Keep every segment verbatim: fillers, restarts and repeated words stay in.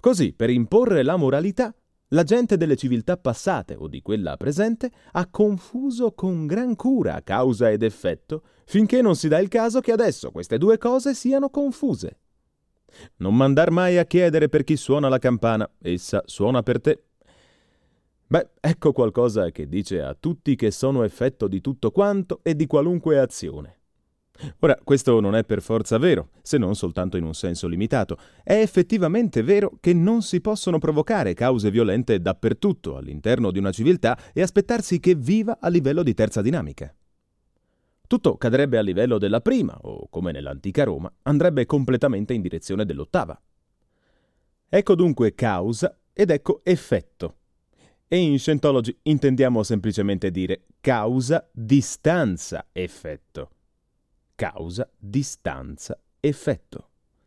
Così, per imporre la moralità, la gente delle civiltà passate o di quella presente ha confuso con gran cura causa ed effetto, finché non si dà il caso che adesso queste due cose siano confuse. Non mandar mai a chiedere per chi suona la campana, essa suona per te. Beh, ecco qualcosa che dice a tutti che sono effetto di tutto quanto e di qualunque azione. Ora, questo non è per forza vero, se non soltanto in un senso limitato. È effettivamente vero che non si possono provocare cause violente dappertutto all'interno di una civiltà e aspettarsi che viva a livello di terza dinamica. Tutto cadrebbe a livello della prima, o come nell'antica Roma, andrebbe completamente in direzione dell'ottava. Ecco dunque causa ed ecco effetto. E in Scientology intendiamo semplicemente dire causa, distanza, effetto. Causa, distanza, effetto.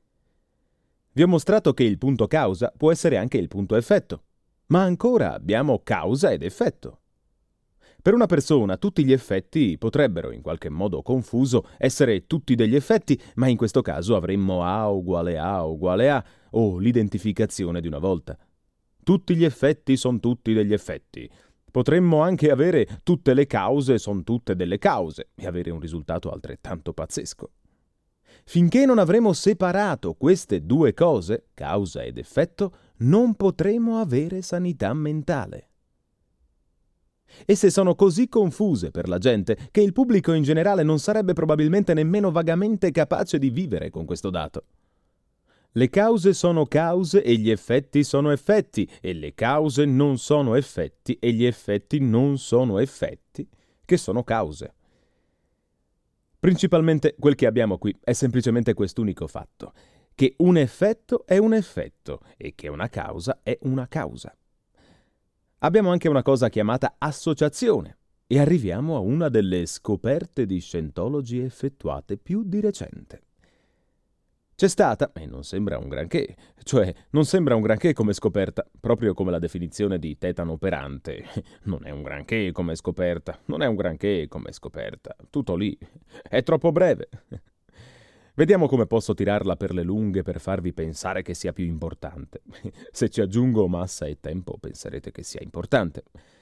Vi ho mostrato che il punto causa può essere anche il punto effetto, ma ancora abbiamo causa ed effetto. Per una persona tutti gli effetti potrebbero, in qualche modo confuso, essere tutti degli effetti, ma in questo caso avremmo A uguale A uguale A, o l'identificazione di una volta. Tutti gli effetti sono tutti degli effetti. Potremmo anche avere tutte le cause sono tutte delle cause e avere un risultato altrettanto pazzesco. Finché non avremo separato queste due cose, causa ed effetto, non potremo avere sanità mentale. Esse sono così confuse per la gente che il pubblico in generale non sarebbe probabilmente nemmeno vagamente capace di vivere con questo dato. Le cause sono cause e gli effetti sono effetti, e le cause non sono effetti e gli effetti non sono effetti, che sono cause. Principalmente quel che abbiamo qui è semplicemente quest'unico fatto, che un effetto è un effetto e che una causa è una causa. Abbiamo anche una cosa chiamata associazione e arriviamo a una delle scoperte di Scientology effettuate più di recente. C'è stata, e non sembra un granché, cioè non sembra un granché come scoperta, proprio come la definizione di tetano operante. Non è un granché come scoperta, non è un granché come scoperta, tutto lì, è troppo breve. Vediamo come posso tirarla per le lunghe per farvi pensare che sia più importante. Se ci aggiungo massa e tempo penserete che sia importante.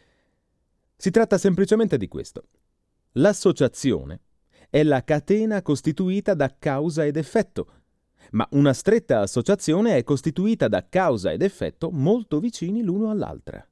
Si tratta semplicemente di questo. L'associazione è la catena costituita da causa ed effetto, ma una stretta associazione è costituita da causa ed effetto molto vicini l'uno all'altra.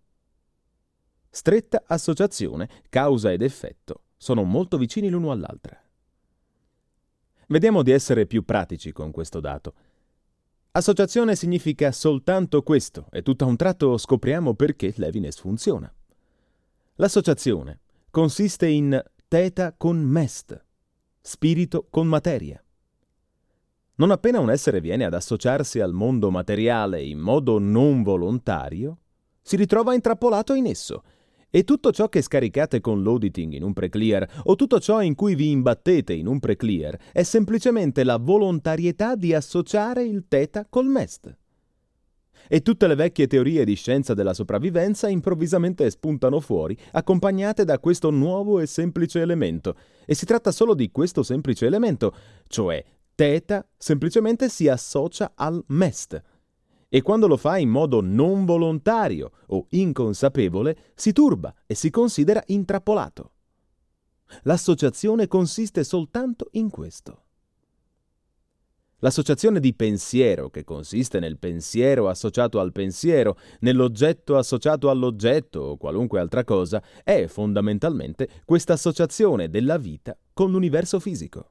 Stretta associazione, causa ed effetto sono molto vicini l'uno all'altra. Vediamo di essere più pratici con questo dato. Associazione significa soltanto questo e tutto a un tratto scopriamo perché l'Evidence funziona. L'associazione consiste in theta con mest, spirito con materia. Non appena un essere viene ad associarsi al mondo materiale in modo non volontario, si ritrova intrappolato in esso, e tutto ciò che scaricate con l'auditing in un pre-clear o tutto ciò in cui vi imbattete in un pre-clear è semplicemente la volontarietà di associare il theta col mest. E tutte le vecchie teorie di scienza della sopravvivenza improvvisamente spuntano fuori, accompagnate da questo nuovo e semplice elemento. E si tratta solo di questo semplice elemento, cioè theta semplicemente si associa al mest. E quando lo fa in modo non volontario o inconsapevole, si turba e si considera intrappolato. L'associazione consiste soltanto in questo. L'associazione di pensiero, che consiste nel pensiero associato al pensiero, nell'oggetto associato all'oggetto o qualunque altra cosa, è fondamentalmente questa associazione della vita con l'universo fisico.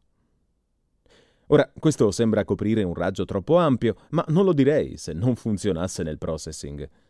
Ora, questo sembra coprire un raggio troppo ampio, ma non lo direi se non funzionasse nel processing.